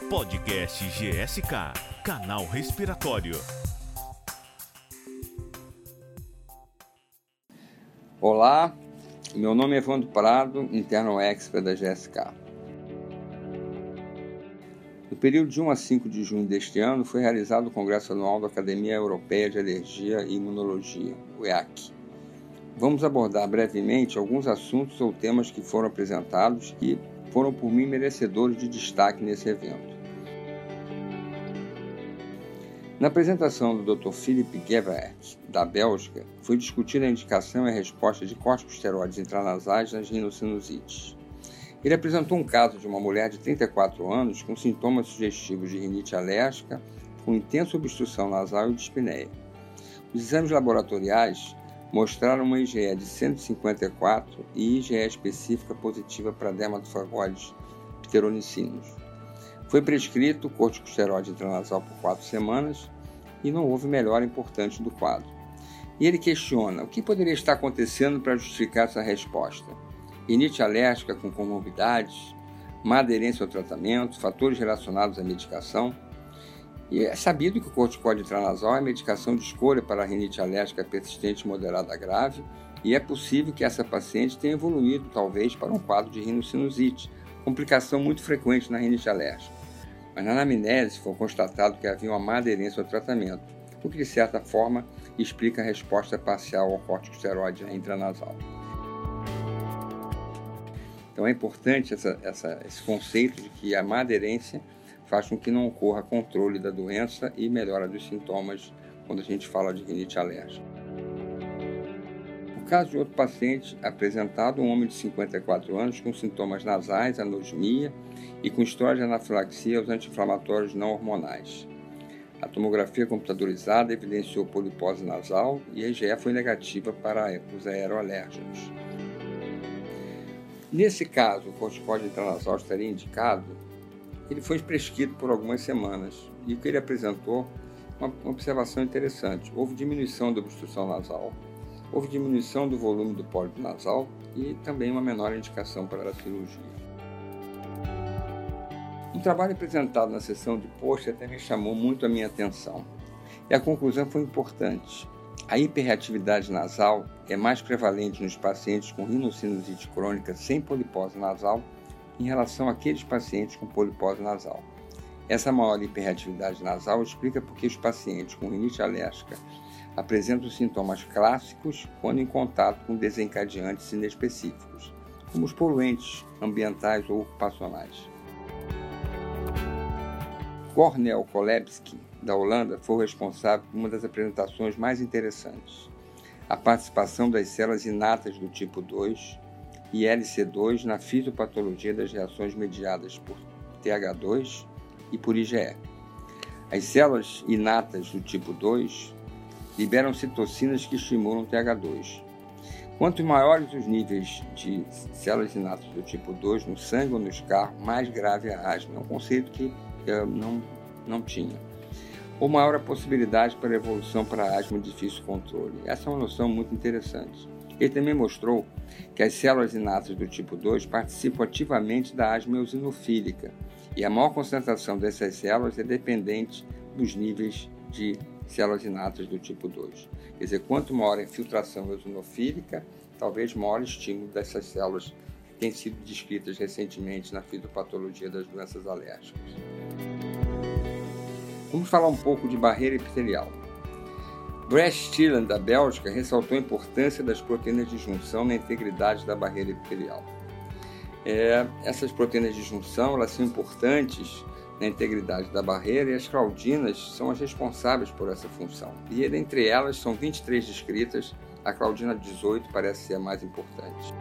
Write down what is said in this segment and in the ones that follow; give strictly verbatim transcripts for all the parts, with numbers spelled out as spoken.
Podcast G S K, Canal Respiratório. Olá, meu nome é Evandro Prado, Internal Expert da G S K. No período de um a cinco de junho deste ano, foi realizado o Congresso Anual da Academia Europeia de Alergia e Imunologia, o E A C. Vamos abordar brevemente alguns assuntos ou temas que foram apresentados e foram por mim merecedores de destaque nesse evento. Na apresentação do doutor Philippe Gevaert, da Bélgica, foi discutida a indicação e a resposta de corticosteroides intranasais nas rinossinusites. Ele apresentou um caso de uma mulher de trinta e quatro anos com sintomas sugestivos de rinite alérgica, com intensa obstrução nasal e dispneia. Os exames laboratoriais mostraram uma I G E de cento e cinquenta e quatro e I G E específica positiva para dermatofagóides pteronicinos. Foi prescrito corticosteroide intranasal por quatro semanas e não houve melhora importante do quadro. E ele questiona o que poderia estar acontecendo para justificar essa resposta. Rinite alérgica com comorbidades, má aderência ao tratamento, fatores relacionados à medicação. E é sabido que o corticoide intranasal é a medicação de escolha para a rinite alérgica persistente moderada grave e é possível que essa paciente tenha evoluído, talvez, para um quadro de rinocinusite, complicação muito frequente na rinite alérgica. Mas na anamnese foi constatado que havia uma má aderência ao tratamento, o que de certa forma explica a resposta parcial ao corticosteroide intranasal. Então é importante essa, essa, esse conceito de que a má aderência faz com que não ocorra controle da doença e melhora dos sintomas quando a gente fala de rinite alérgica. O caso de outro paciente apresentado, um homem de cinquenta e quatro anos com sintomas nasais, anosmia e com história de anafilaxia aos anti-inflamatórios não hormonais. A tomografia computadorizada evidenciou polipose nasal e a I G E foi negativa para os aeroalérgenos. Nesse caso, o corticoide intranasal estaria indicado. Ele foi prescrito por algumas semanas e o que ele apresentou uma, uma observação interessante. Houve diminuição da obstrução nasal, houve diminuição do volume do pólipo nasal e também uma menor indicação para a cirurgia. Um trabalho apresentado na sessão de pôster também chamou muito a minha atenção e a conclusão foi importante. A hiperreatividade nasal é mais prevalente nos pacientes com rinocinusite crônica sem polipose nasal em relação àqueles pacientes com polipose nasal. Essa maior hiperreatividade nasal explica porque os pacientes com rinite alérgica apresentam sintomas clássicos quando em contato com desencadeantes inespecíficos, como os poluentes ambientais ou ocupacionais. Cornel Kolebski, da Holanda, foi o responsável por uma das apresentações mais interessantes, a participação das células inatas do tipo dois e L C dois na fisiopatologia das reações mediadas por T H dois e por I G E. As células inatas do tipo dois liberam citocinas que estimulam T H dois. Quanto maiores os níveis de células inatas do tipo dois no sangue ou no escarro, mais grave é a asma. É um conceito que eu não, não tinha. Ou maior a possibilidade para a evolução para asma de difícil controle. Essa é uma noção muito interessante. Ele também mostrou que as células inatas do tipo dois participam ativamente da asma eosinofílica e a maior concentração dessas células é dependente dos níveis de células inatas do tipo dois. Quer dizer, quanto maior a infiltração eosinofílica, talvez maior estímulo dessas células que têm sido descritas recentemente na fisiopatologia das doenças alérgicas. Vamos falar um pouco de barreira epitelial. Bret Steelen, da Bélgica, ressaltou a importância das proteínas de junção na integridade da barreira epitelial. É, essas proteínas de junção elas são importantes na integridade da barreira e as claudinas são as responsáveis por essa função. E entre elas são vinte e três descritas, a claudina dezoito parece ser a mais importante.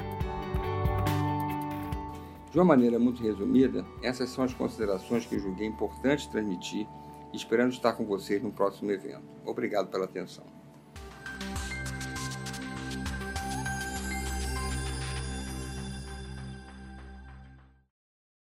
De uma maneira muito resumida, essas são as considerações que eu julguei importante transmitir, esperando estar com vocês no próximo evento. Obrigado pela atenção.